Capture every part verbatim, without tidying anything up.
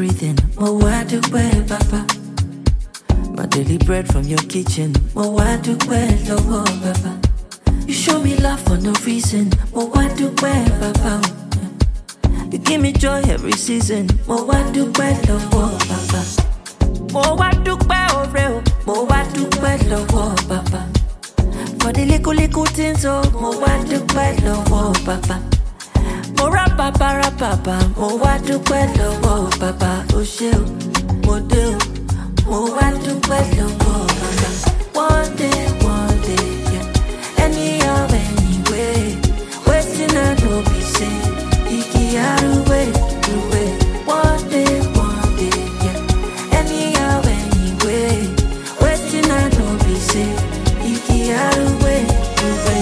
breathing. Mo wa dúpẹ́ Baba. My daily bread from your kitchen. Mo wa dúpẹ́ lọ́wọ́ Baba. You show me love for no reason. Mo wa dúpẹ́ Baba. You give me joy every season. Mo wa dúpẹ́ lọ́wọ́ Baba. Mo wa dúpẹ́ ọrẹ o. Mo wa dúpẹ́ lọ́wọ́ Baba. For the little little things, oh, mo wa dúpẹ́ lọ́wọ́ Baba. Mo ra papa ra papa, mo wa dúpẹ́ lọ́wọ́ Baba. O ṣé o, mo dé o, mo wa dúpẹ́ lọ́wọ́ Baba. One day, one day, yeah. Anyhow, anyway, waiting I no be say, iki aruwe, ruwe. One day, one day, yeah. Anyhow, anyway, waiting I no be say, iki aruwe, ruwe.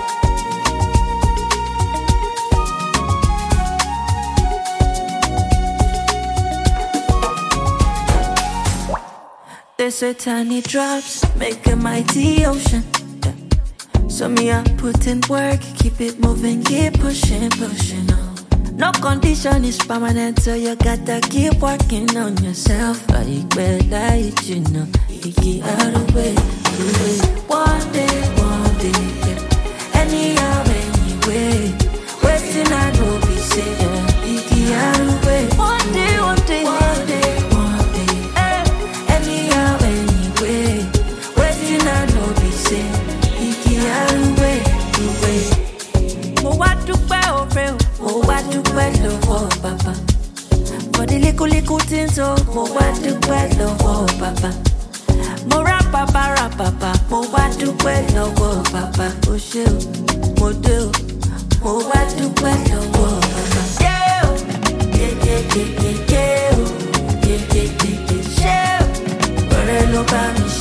They say tiny drops make a mighty ocean. Yeah. So me I put in work, keep it moving, keep pushing, pushing on. No condition is permanent, so you gotta keep working on yourself. I better you know, iki aruwe, ruwe. One day, one day, yeah. Anyhow, anyway, waiting I know be say, yeah. Iki aruwe. One day, one day, one day, one day. Eh. Anyhow, anyway, waiting I know be say, iki aruwe, ruwe. Mo wa dúpẹ́ ọrẹ o, mo wa dúpẹ́ lọ́wọ́ Baba. For the little little things, oh, mo wa dúpẹ́ lọ́wọ́ Baba. Mo ra papa ra papa, mo wa dúpẹ́ lọ́wọ́ Baba. O ṣé o, mo dé o, mo wa dúpẹ́ lọ́wọ́ Baba. Yeah o, yeah yeah yeah yeah yeah o, yeah yeah yeah yeah ṣé o, ọ̀rẹ́ ló bá mi